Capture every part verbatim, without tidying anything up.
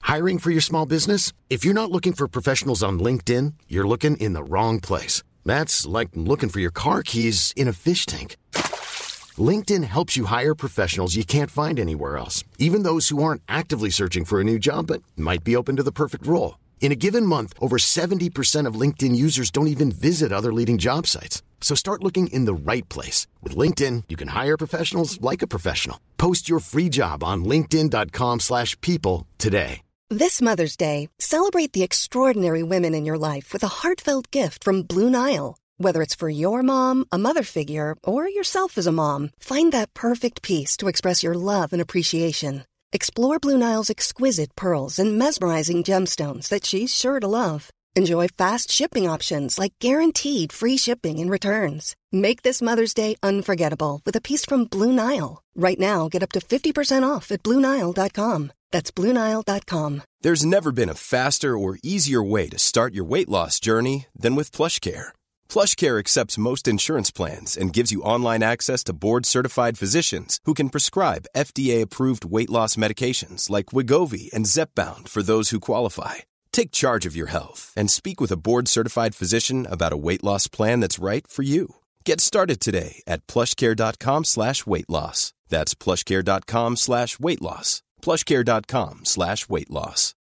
Hiring for your small business? If you're not looking for professionals on LinkedIn, you're looking in the wrong place. That's like looking for your car keys in a fish tank. LinkedIn helps you hire professionals you can't find anywhere else, even those who aren't actively searching for a new job but might be open to the perfect role. In a given month, over seventy percent of LinkedIn users don't even visit other leading job sites. So start looking in the right place. With LinkedIn, you can hire professionals like a professional. Post your free job on linkedin.com slash people today. This Mother's Day, celebrate the extraordinary women in your life with a heartfelt gift from Blue Nile. Whether it's for your mom, a mother figure, or yourself as a mom, find that perfect piece to express your love and appreciation. Explore Blue Nile's exquisite pearls and mesmerizing gemstones that she's sure to love. Enjoy fast shipping options like guaranteed free shipping and returns. Make this Mother's Day unforgettable with a piece from Blue Nile. Right now, get up to fifty percent off at Blue Nile dot com. That's Blue Nile dot com. There's never been a faster or easier way to start your weight loss journey than with PlushCare. PlushCare accepts most insurance plans and gives you online access to board-certified physicians who can prescribe F D A-approved weight loss medications like Wegovy and Zepbound for those who qualify. Take charge of your health and speak with a board-certified physician about a weight loss plan that's right for you. Get started today at plushcare.com slash weight loss. That's plushcare.com slash weight loss. plushcare.com slash weight loss.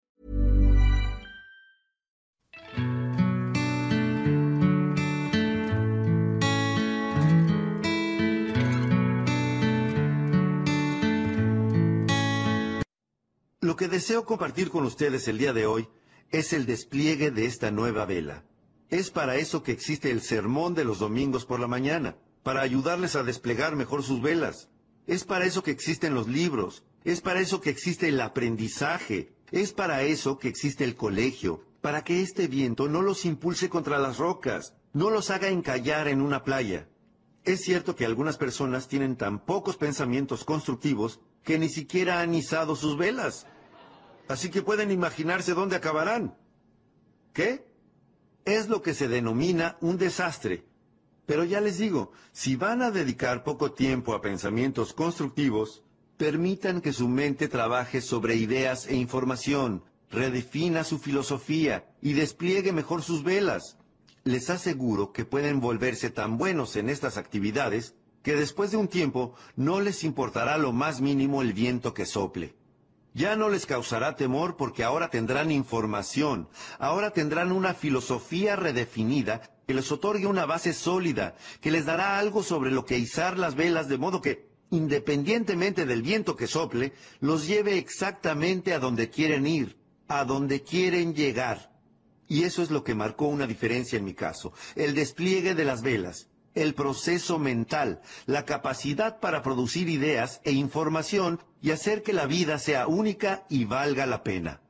Lo que deseo compartir con ustedes el día de hoy es el despliegue de esta nueva vela. Es para eso que existe el sermón de los domingos por la mañana, para ayudarles a desplegar mejor sus velas. Es para eso que existen los libros, es para eso que existe el aprendizaje, es para eso que existe el colegio, para que este viento no los impulse contra las rocas, no los haga encallar en una playa. Es cierto que algunas personas tienen tan pocos pensamientos constructivos que ni siquiera han izado sus velas. Así que pueden imaginarse dónde acabarán. ¿Qué? Es lo que se denomina un desastre. Pero ya les digo, si van a dedicar poco tiempo a pensamientos constructivos, permitan que su mente trabaje sobre ideas e información, redefina su filosofía y despliegue mejor sus velas. Les aseguro que pueden volverse tan buenos en estas actividades que después de un tiempo no les importará lo más mínimo el viento que sople. Ya no les causará temor porque ahora tendrán información, ahora tendrán una filosofía redefinida que les otorgue una base sólida, que les dará algo sobre lo que izar las velas, de modo que, independientemente del viento que sople, los lleve exactamente a donde quieren ir, a donde quieren llegar. Y eso es lo que marcó una diferencia en mi caso, el despliegue de las velas. El proceso mental, la capacidad para producir ideas e información y hacer que la vida sea única y valga la pena.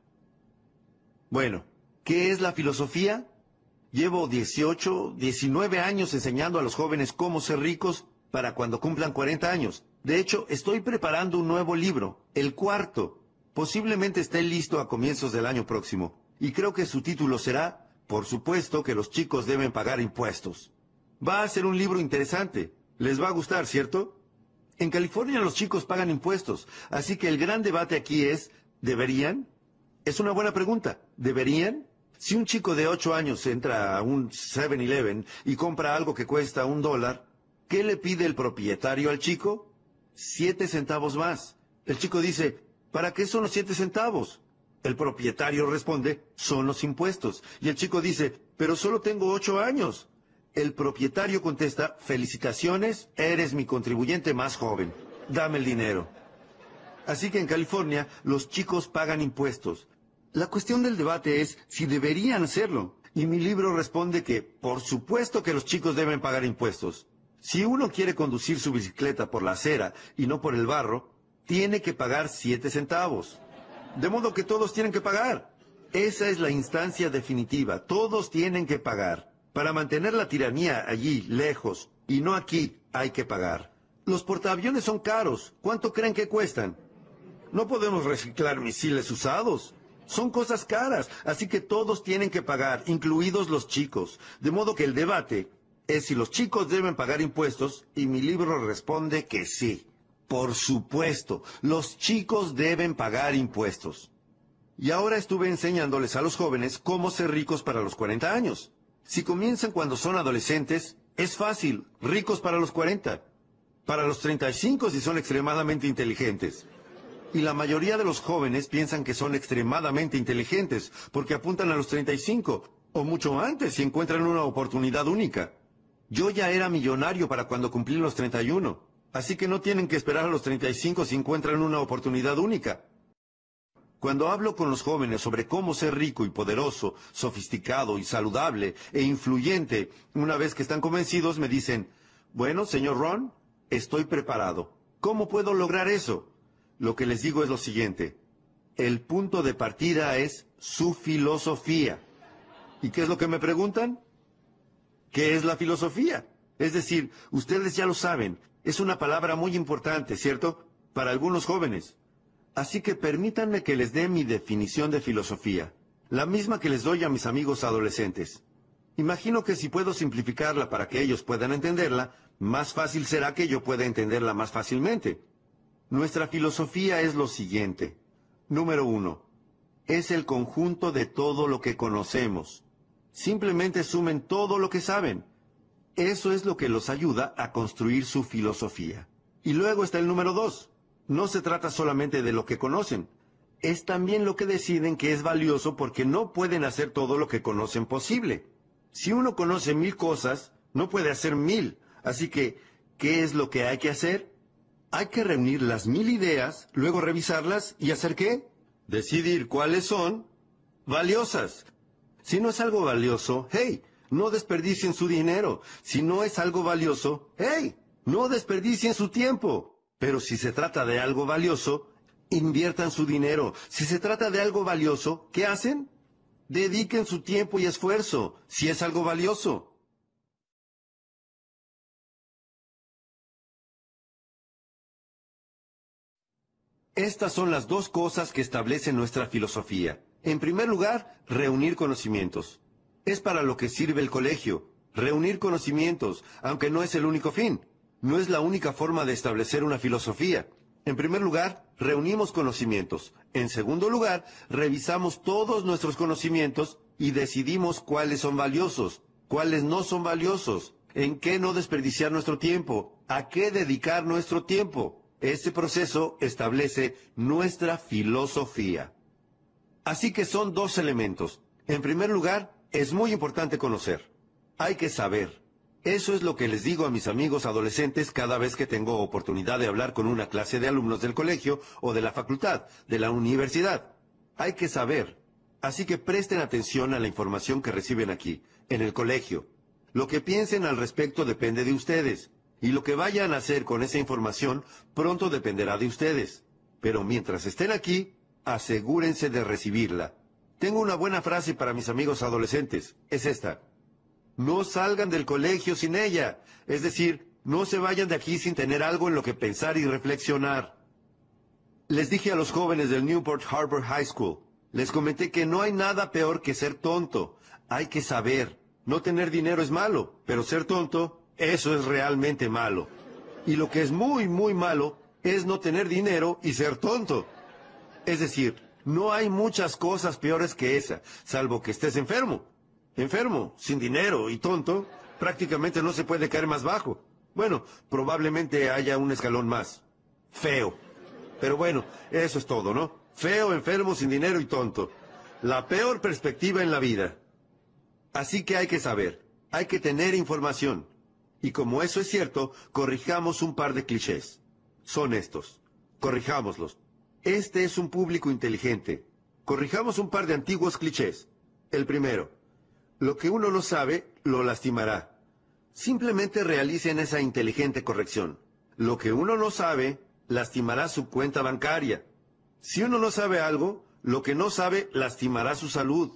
Bueno, ¿qué es la filosofía? Llevo dieciocho, diecinueve años enseñando a los jóvenes cómo ser ricos para cuando cumplan cuarenta años. De hecho, estoy preparando un nuevo libro, el cuarto. Posiblemente esté listo a comienzos del año próximo. Y creo que su título será, por supuesto que los chicos deben pagar impuestos. Va a ser un libro interesante. Les va a gustar, ¿cierto? En California los chicos pagan impuestos, así que el gran debate aquí es, ¿deberían? Es una buena pregunta. ¿Deberían? Si un chico de ocho años entra a un seven eleven y compra algo que cuesta un dólar, ¿qué le pide el propietario al chico? Siete centavos más. El chico dice, ¿para qué son los siete centavos? El propietario responde, son los impuestos. Y el chico dice, pero solo tengo ocho años. El propietario contesta, felicitaciones, eres mi contribuyente más joven. Dame el dinero. Así que en California los chicos pagan impuestos. La cuestión del debate es si deberían hacerlo. Y mi libro responde que, por supuesto que los chicos deben pagar impuestos. Si uno quiere conducir su bicicleta por la acera y no por el barro, tiene que pagar siete centavos. De modo que todos tienen que pagar. Esa es la instancia definitiva. Todos tienen que pagar. Para mantener la tiranía allí, lejos, y no aquí, hay que pagar. Los portaaviones son caros. ¿Cuánto creen que cuestan? No podemos reciclar misiles usados. Son cosas caras, así que todos tienen que pagar, incluidos los chicos. De modo que el debate es si los chicos deben pagar impuestos, y mi libro responde que sí. Por supuesto, los chicos deben pagar impuestos. Y ahora estuve enseñándoles a los jóvenes cómo ser ricos para los cuarenta años. Si comienzan cuando son adolescentes, es fácil, ricos para los cuarenta. Para los treinta y cinco si son extremadamente inteligentes. Y la mayoría de los jóvenes piensan que son extremadamente inteligentes porque apuntan a los treinta y cinco, o mucho antes si encuentran una oportunidad única. Yo ya era millonario para cuando cumplí los treinta y uno, así que no tienen que esperar a los treinta y cinco si encuentran una oportunidad única. Cuando hablo con los jóvenes sobre cómo ser rico y poderoso, sofisticado y saludable e influyente, una vez que están convencidos me dicen, bueno, señor Ron, estoy preparado. ¿Cómo puedo lograr eso? Lo que les digo es lo siguiente. El punto de partida es su filosofía. ¿Y qué es lo que me preguntan? ¿Qué es la filosofía? Es decir, ustedes ya lo saben, es una palabra muy importante, ¿cierto? Para algunos jóvenes. Así que permítanme que les dé mi definición de filosofía, la misma que les doy a mis amigos adolescentes. Imagino que si puedo simplificarla para que ellos puedan entenderla, más fácil será que yo pueda entenderla más fácilmente. Nuestra filosofía es lo siguiente. Número uno. Es el conjunto de todo lo que conocemos. Simplemente sumen todo lo que saben. Eso es lo que los ayuda a construir su filosofía. Y luego está el número dos. No se trata solamente de lo que conocen. Es también lo que deciden que es valioso porque no pueden hacer todo lo que conocen posible. Si uno conoce mil cosas, no puede hacer mil. Así que, ¿qué es lo que hay que hacer? Hay que reunir las mil ideas, luego revisarlas y ¿hacer qué? Decidir cuáles son valiosas. Si no es algo valioso, hey, no desperdicien su dinero. Si no es algo valioso, hey, no desperdicien su tiempo. Pero si se trata de algo valioso, inviertan su dinero. Si se trata de algo valioso, ¿qué hacen? Dediquen su tiempo y esfuerzo, si es algo valioso. Estas son las dos cosas que establecen nuestra filosofía. En primer lugar, reunir conocimientos. Es para lo que sirve el colegio, reunir conocimientos, aunque no es el único fin. No es la única forma de establecer una filosofía. En primer lugar, reunimos conocimientos. En segundo lugar, revisamos todos nuestros conocimientos y decidimos cuáles son valiosos, cuáles no son valiosos, en qué no desperdiciar nuestro tiempo, a qué dedicar nuestro tiempo. Este proceso establece nuestra filosofía. Así que son dos elementos. En primer lugar, es muy importante conocer. Hay que saber. Eso es lo que les digo a mis amigos adolescentes cada vez que tengo oportunidad de hablar con una clase de alumnos del colegio o de la facultad, de la universidad. Hay que saber. Así que presten atención a la información que reciben aquí, en el colegio. Lo que piensen al respecto depende de ustedes. Y lo que vayan a hacer con esa información pronto dependerá de ustedes. Pero mientras estén aquí, asegúrense de recibirla. Tengo una buena frase para mis amigos adolescentes. Es esta. No salgan del colegio sin ella. Es decir, no se vayan de aquí sin tener algo en lo que pensar y reflexionar. Les dije a los jóvenes del Newport Harbor High School, les comenté que no hay nada peor que ser tonto. Hay que saber. No tener dinero es malo, pero ser tonto, eso es realmente malo. Y lo que es muy, muy malo es no tener dinero y ser tonto. Es decir, no hay muchas cosas peores que esa, salvo que estés enfermo. Enfermo, sin dinero y tonto, prácticamente no se puede caer más bajo. Bueno, probablemente haya un escalón más. Feo. Pero bueno, eso es todo, ¿no? Feo, enfermo, sin dinero y tonto. La peor perspectiva en la vida. Así que hay que saber, hay que tener información. Y como eso es cierto, corrijamos un par de clichés. Son estos. Corrijámoslos. Este es un público inteligente. Corrijamos un par de antiguos clichés. El primero. Lo que uno no sabe, lo lastimará. Simplemente realicen esa inteligente corrección. Lo que uno no sabe, lastimará su cuenta bancaria. Si uno no sabe algo, lo que no sabe, lastimará su salud.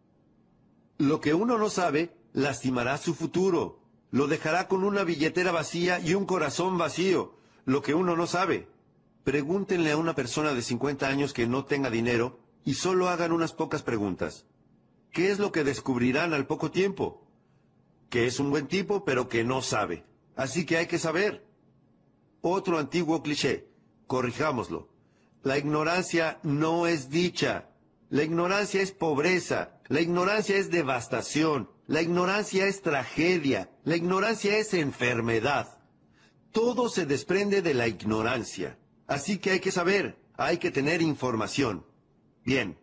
Lo que uno no sabe, lastimará su futuro. Lo dejará con una billetera vacía y un corazón vacío. Lo que uno no sabe. Pregúntenle a una persona de cincuenta años que no tenga dinero y solo hagan unas pocas preguntas. ¿Qué es lo que descubrirán al poco tiempo? Que es un buen tipo, pero que no sabe. Así que hay que saber. Otro antiguo cliché. Corrijámoslo. La ignorancia no es dicha. La ignorancia es pobreza, la ignorancia es devastación, la ignorancia es tragedia, la ignorancia es enfermedad. Todo se desprende de la ignorancia. Así que hay que saber, hay que tener información. Bien.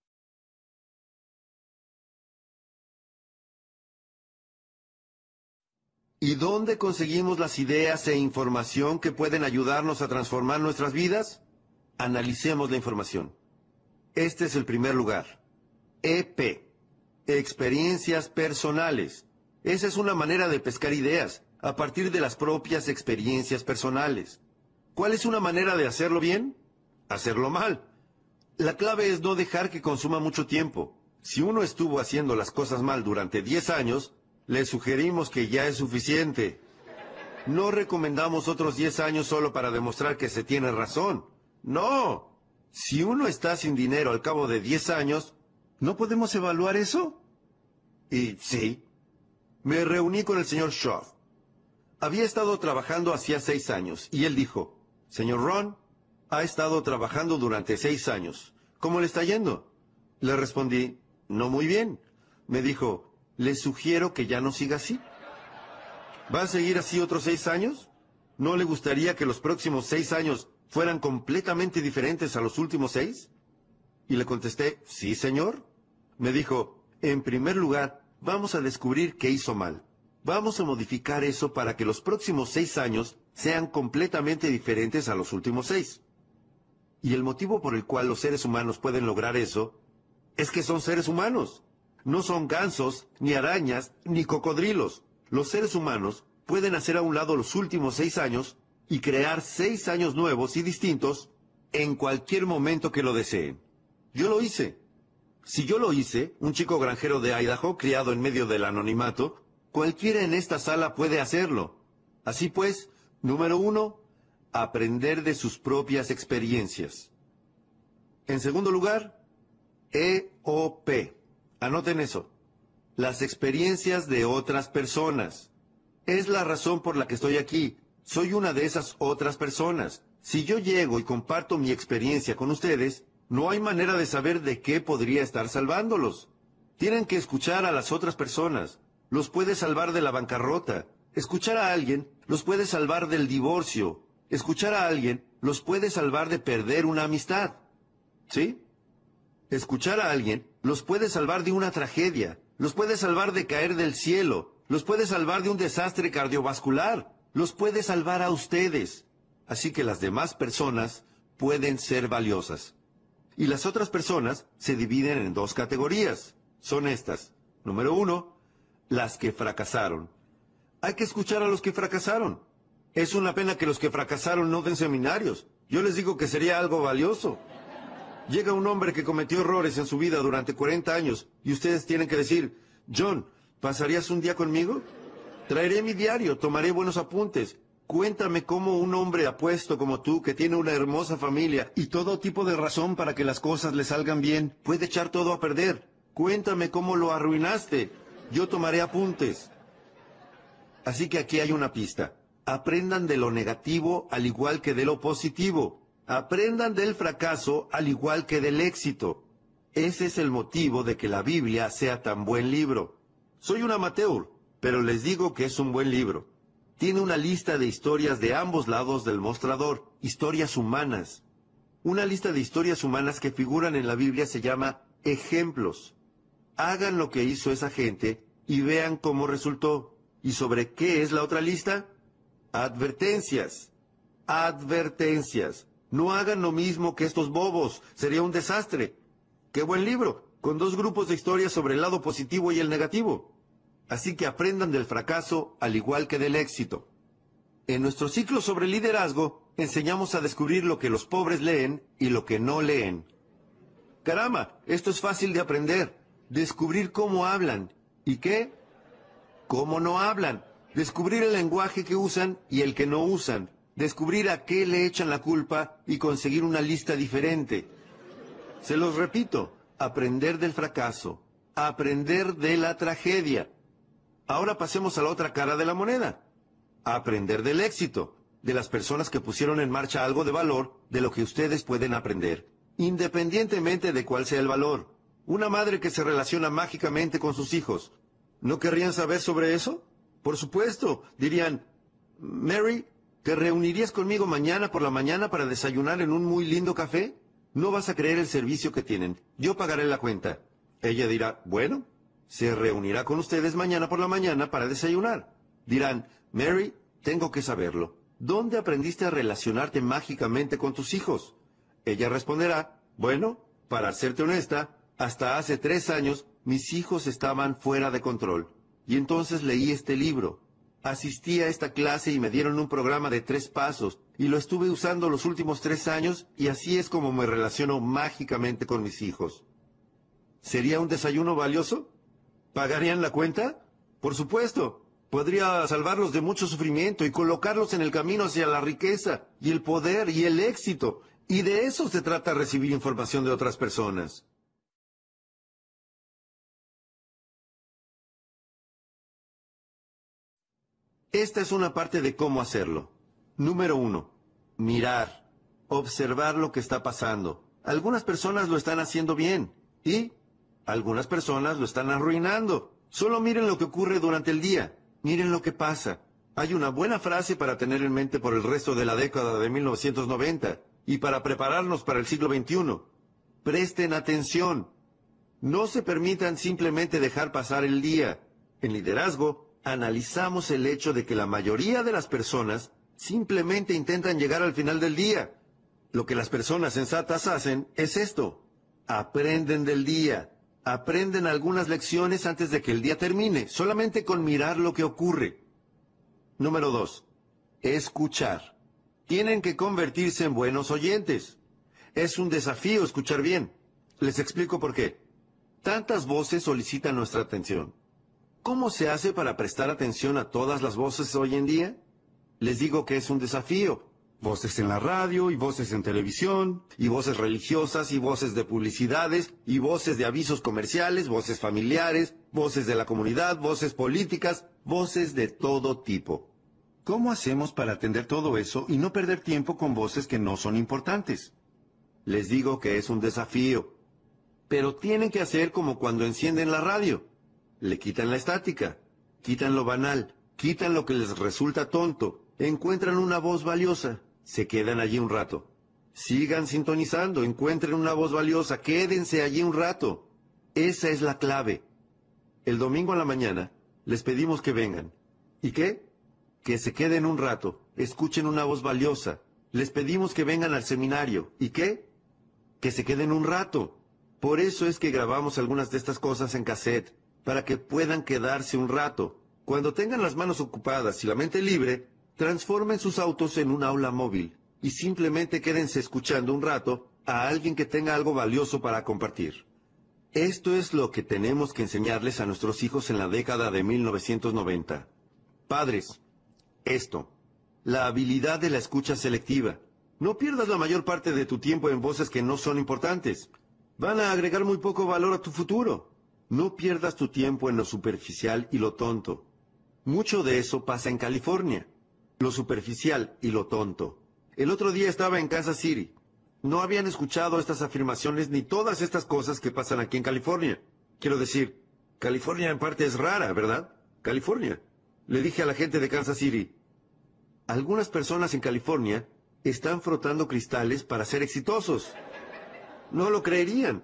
¿Y dónde conseguimos las ideas e información que pueden ayudarnos a transformar nuestras vidas? Analicemos la información. Este es el primer lugar. E P. Experiencias personales. Esa es una manera de pescar ideas, a partir de las propias experiencias personales. ¿Cuál es una manera de hacerlo bien? Hacerlo mal. La clave es no dejar que consuma mucho tiempo. Si uno estuvo haciendo las cosas mal durante diez años, le sugerimos que ya es suficiente. No recomendamos otros diez años solo para demostrar que se tiene razón. ¡No! Si uno está sin dinero al cabo de diez años, ¿no podemos evaluar eso? Y sí. Me reuní con el señor Shaw. Había estado trabajando hacía seis años, y él dijo, «Señor Ron, ha estado trabajando durante seis años. ¿Cómo le está yendo?» Le respondí, «No muy bien». Me dijo, «Le sugiero que ya no siga así». ¿Va a seguir así otros seis años? ¿No le gustaría que los próximos seis años fueran completamente diferentes a los últimos seis? Y le contesté, «Sí, señor». Me dijo, «En primer lugar, vamos a descubrir qué hizo mal. Vamos a modificar eso para que los próximos seis años sean completamente diferentes a los últimos seis». Y el motivo por el cual los seres humanos pueden lograr eso es que son seres humanos. No son gansos, ni arañas, ni cocodrilos. Los seres humanos pueden hacer a un lado los últimos seis años y crear seis años nuevos y distintos en cualquier momento que lo deseen. Yo lo hice. Si yo lo hice, un chico granjero de Idaho, criado en medio del anonimato, cualquiera en esta sala puede hacerlo. Así pues, número uno, aprender de sus propias experiencias. En segundo lugar, E O P. Anoten eso. Las experiencias de otras personas. Es la razón por la que estoy aquí. Soy una de esas otras personas. Si yo llego y comparto mi experiencia con ustedes, no hay manera de saber de qué podría estar salvándolos. Tienen que escuchar a las otras personas. Los puede salvar de la bancarrota. Escuchar a alguien los puede salvar del divorcio. Escuchar a alguien los puede salvar de perder una amistad. ¿Sí? Escuchar a alguien los puede salvar de una tragedia. Los puede salvar de caer del cielo. Los puede salvar de un desastre cardiovascular. Los puede salvar a ustedes. Así que las demás personas pueden ser valiosas. Y las otras personas se dividen en dos categorías. Son estas. Número uno, las que fracasaron. Hay que escuchar a los que fracasaron. Es una pena que los que fracasaron no den seminarios. Yo les digo que sería algo valioso. Llega un hombre que cometió errores en su vida durante cuarenta años y ustedes tienen que decir, John, ¿pasarías un día conmigo? Traeré mi diario, tomaré buenos apuntes. Cuéntame cómo un hombre apuesto como tú, que tiene una hermosa familia y todo tipo de razón para que las cosas le salgan bien, puede echar todo a perder. Cuéntame cómo lo arruinaste. Yo tomaré apuntes. Así que aquí hay una pista. Aprendan de lo negativo al igual que de lo positivo. Aprendan del fracaso al igual que del éxito. Ese es el motivo de que la Biblia sea tan buen libro. Soy un amateur, pero les digo que es un buen libro. Tiene una lista de historias de ambos lados del mostrador, historias humanas. Una lista de historias humanas que figuran en la Biblia se llama ejemplos. Hagan lo que hizo esa gente y vean cómo resultó. ¿Y sobre qué es la otra lista? Advertencias. Advertencias. No hagan lo mismo que estos bobos. Sería un desastre. ¡Qué buen libro! Con dos grupos de historias sobre el lado positivo y el negativo. Así que aprendan del fracaso al igual que del éxito. En nuestro ciclo sobre liderazgo, enseñamos a descubrir lo que los pobres leen y lo que no leen. ¡Caramba! Esto es fácil de aprender. Descubrir cómo hablan. ¿Y qué? Cómo no hablan. Descubrir el lenguaje que usan y el que no usan. Descubrir a qué le echan la culpa y conseguir una lista diferente. Se los repito, aprender del fracaso, aprender de la tragedia. Ahora pasemos a la otra cara de la moneda. Aprender del éxito, de las personas que pusieron en marcha algo de valor de lo que ustedes pueden aprender. independientemente de cuál sea el valor. Una madre que se relaciona mágicamente con sus hijos. ¿No querrían saber sobre eso? Por supuesto, dirían, Mary, ¿te reunirías conmigo mañana por la mañana para desayunar en un muy lindo café? No vas a creer el servicio que tienen. Yo pagaré la cuenta. Ella dirá, bueno, se reunirá con ustedes mañana por la mañana para desayunar. Dirán, Mary, tengo que saberlo. ¿Dónde aprendiste a relacionarte mágicamente con tus hijos? Ella responderá, bueno, para serte honesta, hasta hace tres años mis hijos estaban fuera de control. Y entonces leí este libro. Asistí a esta clase y me dieron un programa de tres pasos, y lo estuve usando los últimos tres años, y así es como me relaciono mágicamente con mis hijos. ¿Sería un desayuno valioso? ¿Pagarían la cuenta? Por supuesto. Podría salvarlos de mucho sufrimiento y colocarlos en el camino hacia la riqueza, y el poder, y el éxito. Y de eso se trata recibir información de otras personas. Esta es una parte de cómo hacerlo. Número uno. Mirar. Observar lo que está pasando. Algunas personas lo están haciendo bien. Y algunas personas lo están arruinando. Solo miren lo que ocurre durante el día. Miren lo que pasa. Hay una buena frase para tener en mente por el resto de la década de mil novecientos noventa y para prepararnos para el siglo veintiuno. Presten atención. No se permitan simplemente dejar pasar el día. En liderazgo, analizamos el hecho de que la mayoría de las personas simplemente intentan llegar al final del día. Lo que las personas sensatas hacen es esto. Aprenden del día. Aprenden algunas lecciones antes de que el día termine, solamente con mirar lo que ocurre. Número dos. Escuchar. Tienen que convertirse en buenos oyentes. Es un desafío escuchar bien. Les explico por qué. Tantas voces solicitan nuestra atención. ¿Cómo se hace para prestar atención a todas las voces hoy en día? Les digo que es un desafío. Voces en la radio, y voces en televisión, y voces religiosas, y voces de publicidades, y voces de avisos comerciales, voces familiares, voces de la comunidad, voces políticas, voces de todo tipo. ¿Cómo hacemos para atender todo eso y no perder tiempo con voces que no son importantes? Les digo que es un desafío. Pero tienen que hacer como cuando encienden la radio. Le quitan la estática, quitan lo banal, quitan lo que les resulta tonto, encuentran una voz valiosa, se quedan allí un rato. Sigan sintonizando, encuentren una voz valiosa, quédense allí un rato. Esa es la clave. El domingo a la mañana les pedimos que vengan. ¿Y qué? Que se queden un rato, escuchen una voz valiosa. Les pedimos que vengan al seminario. ¿Y qué? Que se queden un rato. Por eso es que grabamos algunas de estas cosas en cassette, para que puedan quedarse un rato. Cuando tengan las manos ocupadas y la mente libre, transformen sus autos en un aula móvil y simplemente quédense escuchando un rato a alguien que tenga algo valioso para compartir. Esto es lo que tenemos que enseñarles a nuestros hijos en la década de mil novecientos noventa. Padres, esto, la habilidad de la escucha selectiva. No pierdas la mayor parte de tu tiempo en voces que no son importantes. Van a agregar muy poco valor a tu futuro. No pierdas tu tiempo en lo superficial y lo tonto. Mucho de eso pasa en California. Lo superficial y lo tonto. El otro día estaba en Kansas City. No habían escuchado estas afirmaciones ni todas estas cosas que pasan aquí en California. Quiero decir, California en parte es rara, ¿verdad? California. Le dije a la gente de Kansas City, algunas personas en California están frotando cristales para ser exitosos. No lo creerían.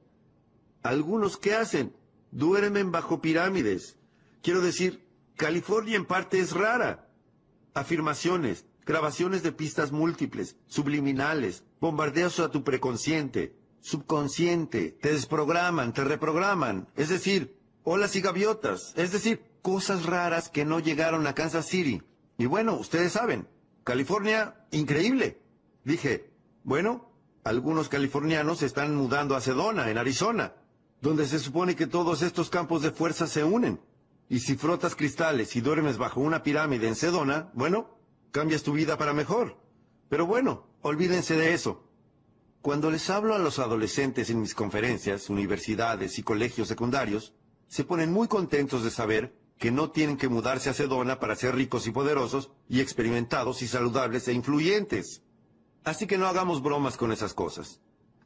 Algunos, ¿qué hacen? Duermen bajo pirámides. Quiero decir, California en parte es rara. Afirmaciones, grabaciones de pistas múltiples, subliminales, bombardeos a tu preconsciente, subconsciente, te desprograman, te reprograman. Es decir, olas y gaviotas. Es decir, cosas raras que no llegaron a Kansas City. Y bueno, ustedes saben, California, increíble. Dije, bueno, algunos californianos se están mudando a Sedona, en Arizona, donde se supone que todos estos campos de fuerza se unen. Y si frotas cristales y duermes bajo una pirámide en Sedona, bueno, cambias tu vida para mejor. Pero bueno, olvídense de eso. Cuando les hablo a los adolescentes en mis conferencias, universidades y colegios secundarios, se ponen muy contentos de saber que no tienen que mudarse a Sedona para ser ricos y poderosos, y experimentados y saludables e influyentes. Así que no hagamos bromas con esas cosas.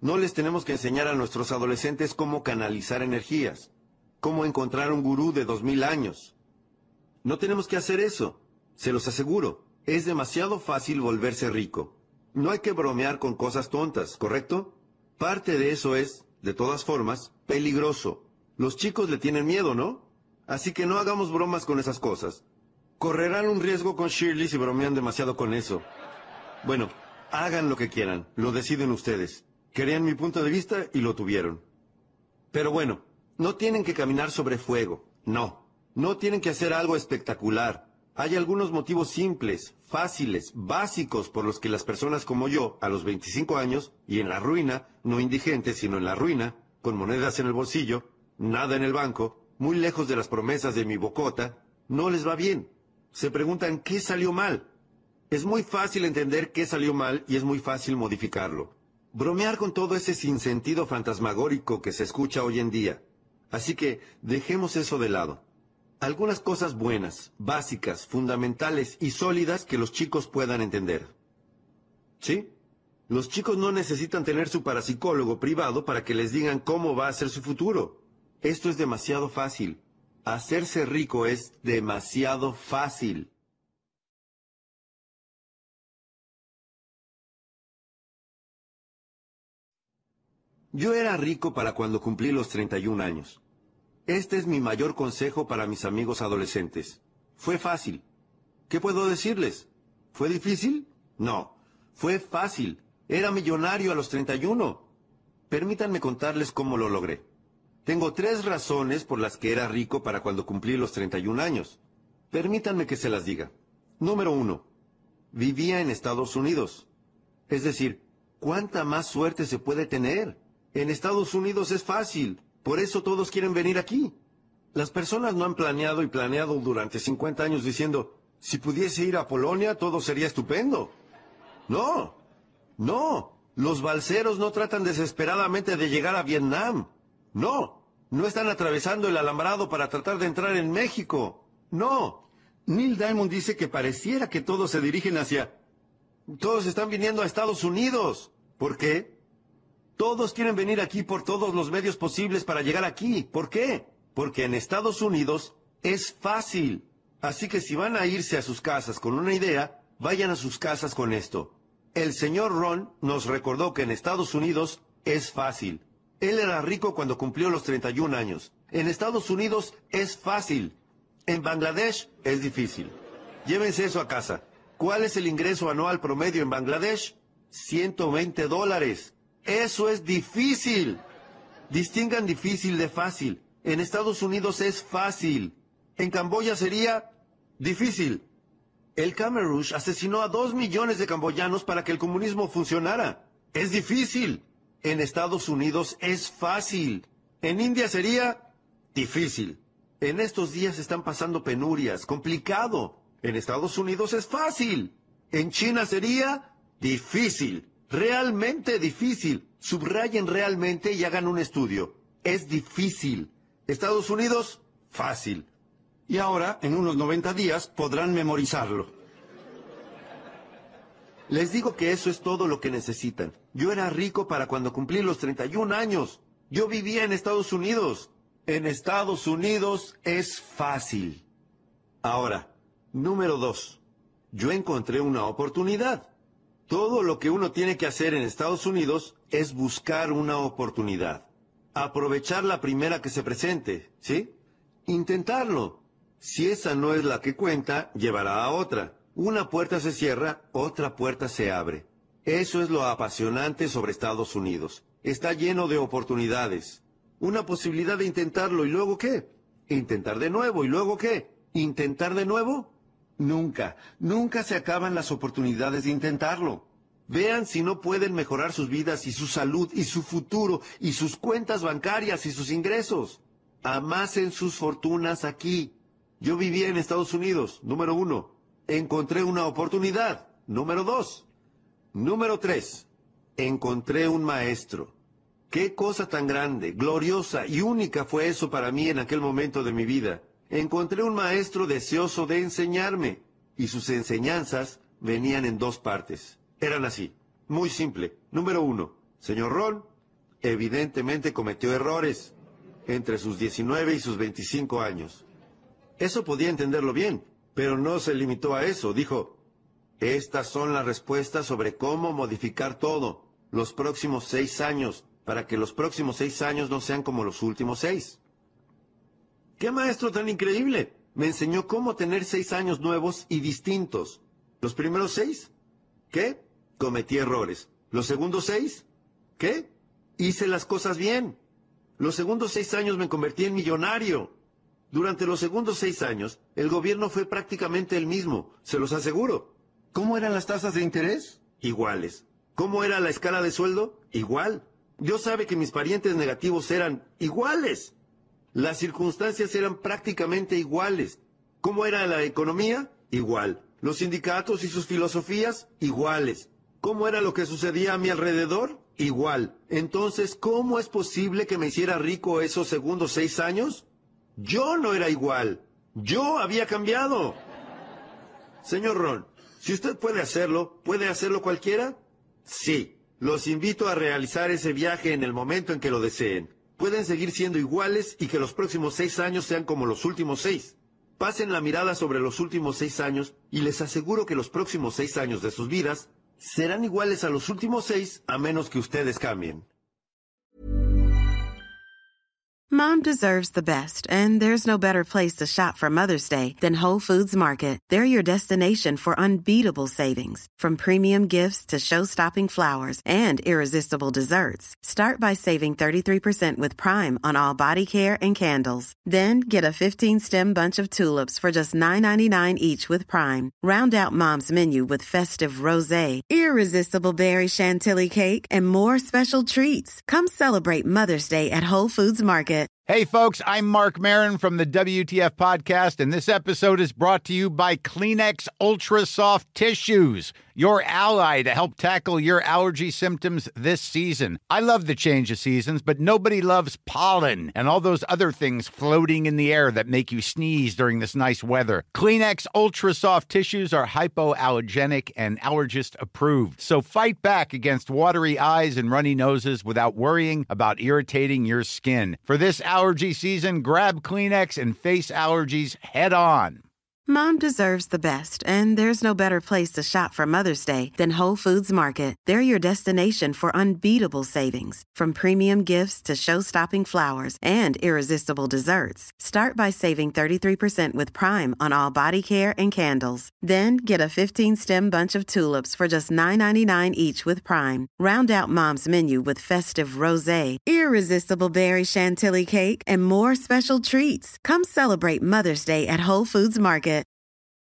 No les tenemos que enseñar a nuestros adolescentes cómo canalizar energías, cómo encontrar un gurú de dos mil años. No tenemos que hacer eso, se los aseguro. Es demasiado fácil volverse rico. No hay que bromear con cosas tontas, ¿correcto? Parte de eso es, de todas formas, peligroso. Los chicos le tienen miedo, ¿no? Así que no hagamos bromas con esas cosas. Correrán un riesgo con Shirley si bromean demasiado con eso. Bueno, hagan lo que quieran, lo deciden ustedes. Querían mi punto de vista y lo tuvieron. Pero bueno, no tienen que caminar sobre fuego, no. No tienen que hacer algo espectacular. Hay algunos motivos simples, fáciles, básicos por los que las personas como yo, a los veinticinco años, y en la ruina, no indigentes, sino en la ruina, con monedas en el bolsillo, nada en el banco, muy lejos de las promesas de mi bocota, no les va bien. Se preguntan qué salió mal. Es muy fácil entender qué salió mal y es muy fácil modificarlo. Bromear con todo ese sinsentido fantasmagórico que se escucha hoy en día. Así que dejemos eso de lado. Algunas cosas buenas, básicas, fundamentales y sólidas que los chicos puedan entender. ¿Sí? Los chicos no necesitan tener su parapsicólogo privado para que les digan cómo va a ser su futuro. Esto es demasiado fácil. Hacerse rico es demasiado fácil. Yo era rico para cuando cumplí los treinta y un años. Este es mi mayor consejo para mis amigos adolescentes. Fue fácil. ¿Qué puedo decirles? ¿Fue difícil? No. Fue fácil. Era millonario a los treinta y uno. Permítanme contarles cómo lo logré. Tengo tres razones por las que era rico para cuando cumplí los treinta y un años. Permítanme que se las diga. Número uno. Vivía en Estados Unidos. Es decir, ¿cuánta más suerte se puede tener? En Estados Unidos es fácil. Por eso todos quieren venir aquí. Las personas no han planeado y planeado durante cincuenta años diciendo, si pudiese ir a Polonia, todo sería estupendo. No, no. Los balseros no tratan desesperadamente de llegar a Vietnam. No, no están atravesando el alambrado para tratar de entrar en México. No. Neil Diamond dice que pareciera que todos se dirigen hacia... Todos están viniendo a Estados Unidos. ¿Por qué? Todos quieren venir aquí por todos los medios posibles para llegar aquí. ¿Por qué? Porque en Estados Unidos es fácil. Así que si van a irse a sus casas con una idea, vayan a sus casas con esto. El señor Ron nos recordó que en Estados Unidos es fácil. Él era rico cuando cumplió los treinta y un años. En Estados Unidos es fácil. En Bangladesh es difícil. Llévense eso a casa. ¿Cuál es el ingreso anual promedio en Bangladesh? ciento veinte dólares. Eso es difícil. Distingan difícil de fácil. En Estados Unidos es fácil. En Camboya sería difícil. El Khmer Rouge asesinó a dos millones de camboyanos para que el comunismo funcionara. Es difícil. En Estados Unidos es fácil. En India sería difícil. En estos días están pasando penurias, complicado. En Estados Unidos es fácil. En China sería difícil. Realmente difícil. Subrayen realmente y hagan un estudio. Es difícil. Estados Unidos, fácil. Y ahora, en unos noventa días, podrán memorizarlo. Les digo que eso es todo lo que necesitan. Yo era rico para cuando cumplí los treinta y un años. Yo vivía en Estados Unidos. En Estados Unidos es fácil. Ahora, número dos. Yo encontré una oportunidad. Todo lo que uno tiene que hacer en Estados Unidos es buscar una oportunidad. Aprovechar la primera que se presente, ¿sí? Intentarlo. Si esa no es la que cuenta, llevará a otra. Una puerta se cierra, otra puerta se abre. Eso es lo apasionante sobre Estados Unidos. Está lleno de oportunidades. Una posibilidad de intentarlo, ¿y luego qué? Intentar de nuevo, ¿y luego qué? ¿Intentar de nuevo? Nunca, nunca se acaban las oportunidades de intentarlo. Vean si no pueden mejorar sus vidas y su salud y su futuro y sus cuentas bancarias y sus ingresos. Amasen sus fortunas aquí. Yo vivía en Estados Unidos, número uno. Encontré una oportunidad, número dos. Número tres. Encontré un maestro. Qué cosa tan grande, gloriosa y única fue eso para mí en aquel momento de mi vida. Encontré un maestro deseoso de enseñarme, y sus enseñanzas venían en dos partes. Eran así, muy simple. Número uno, señor Ron, evidentemente cometió errores entre sus diecinueve y sus veinticinco años. Eso podía entenderlo bien, pero no se limitó a eso. Dijo, estas son las respuestas sobre cómo modificar todo los próximos seis años, para que los próximos seis años no sean como los últimos seis. ¡Qué maestro tan increíble! Me enseñó cómo tener seis años nuevos y distintos. ¿Los primeros seis? ¿Qué? Cometí errores. ¿Los segundos seis? ¿Qué? Hice las cosas bien. Los segundos seis años me convertí en millonario. Durante los segundos seis años, el gobierno fue prácticamente el mismo, se los aseguro. ¿Cómo eran las tasas de interés? Iguales. ¿Cómo era la escala de sueldo? Igual. Dios sabe que mis parientes negativos eran iguales. Las circunstancias eran prácticamente iguales. ¿Cómo era la economía? Igual. Los sindicatos y sus filosofías? Iguales. ¿Cómo era lo que sucedía a mi alrededor? Igual. Entonces, ¿cómo es posible que me hiciera rico esos segundos seis años? Yo no era igual. Yo había cambiado. Señor Ron, si usted puede hacerlo, ¿puede hacerlo cualquiera? Sí. Los invito a realizar ese viaje en el momento en que lo deseen. Pueden seguir siendo iguales y que los próximos seis años sean como los últimos seis. Pasen la mirada sobre los últimos seis años y les aseguro que los próximos seis años de sus vidas serán iguales a los últimos seis, a menos que ustedes cambien. Mom deserves the best, and there's no better place to shop for Mother's Day than Whole Foods Market. They're your destination for unbeatable savings, from premium gifts to show-stopping flowers and irresistible desserts. Start by saving thirty-three percent with Prime on all body care and candles. Then get a fifteen-stem bunch of tulips for just nine ninety-nine each with Prime. Round out Mom's menu with festive rosé, irresistible berry chantilly cake, and more special treats. Come celebrate Mother's Day at Whole Foods Market. Hey, folks, I'm Mark Maron from the W T F Podcast, and this episode is brought to you by Kleenex Ultra Soft Tissues, your ally to help tackle your allergy symptoms this season. I love the change of seasons, but nobody loves pollen and all those other things floating in the air that make you sneeze during this nice weather. Kleenex Ultra Soft Tissues are hypoallergenic and allergist approved, so fight back against watery eyes and runny noses without worrying about irritating your skin. For this allergy season, grab Kleenex and face allergies head on. Mom deserves the best, and there's no better place to shop for Mother's Day than Whole Foods Market. They're your destination for unbeatable savings, from premium gifts to show-stopping flowers and irresistible desserts. Start by saving thirty-three percent with Prime on all body care and candles. Then get a fifteen-stem bunch of tulips for just nine ninety-nine each with Prime. Round out Mom's menu with festive rosé, irresistible berry chantilly cake, and more special treats. Come celebrate Mother's Day at Whole Foods Market.